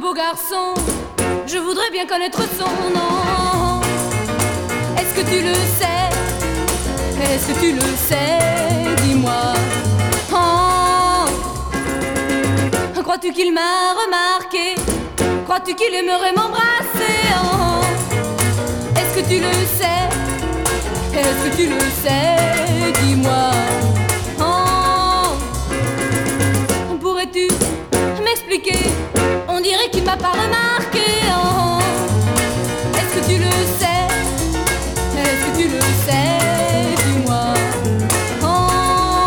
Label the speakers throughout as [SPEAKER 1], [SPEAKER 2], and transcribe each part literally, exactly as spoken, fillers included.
[SPEAKER 1] beau garçon, je voudrais bien connaître son nom. Est-ce que tu le sais? Est-ce que tu le sais? Dis-moi. Oh. Crois-tu qu'il m'a remarqué? Crois-tu qu'il aimerait m'embrasser? Oh. Est-ce que tu le sais? Est-ce que tu le sais? Dis-moi. Oh. Pourrais-tu m'expliquer? On dirait qu'il m'a pas remarqué. Oh. Est-ce que tu le sais? Est-ce que tu le sais? Dis-moi. Oh.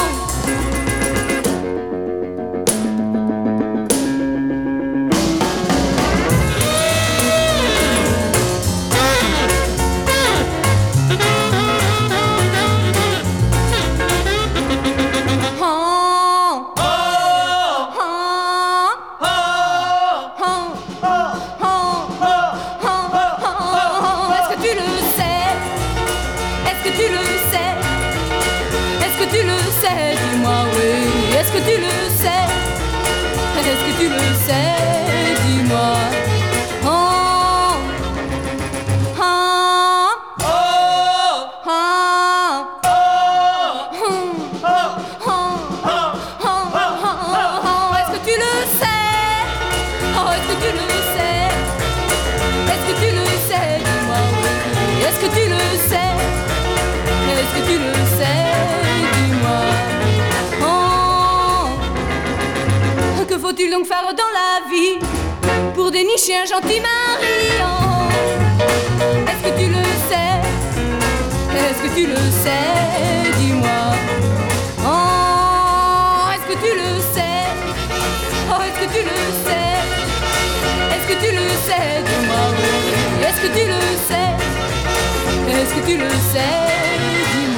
[SPEAKER 1] Dis-moi, oui, est-ce que tu le sais? Est-ce que tu le sais? Dis-moi. Oh, oh, oh, oh, oh, est-ce que tu le sais? Oh, est-ce que tu le sais? Est-ce que tu le sais? Dis-moi, oui, est-ce que tu le sais? Est-ce que tu le sais? Dis-moi. Que faut-il donc faire dans la vie pour dénicher un gentil mari? Oh. Est-ce que tu le sais? Est-ce que tu le sais? Dis-moi. Oh, est-ce que tu le sais? Oh, est-ce que tu le sais? Est-ce que tu le sais? Dis-moi. Est-ce que tu le sais? Est-ce que tu le sais? Dis-moi.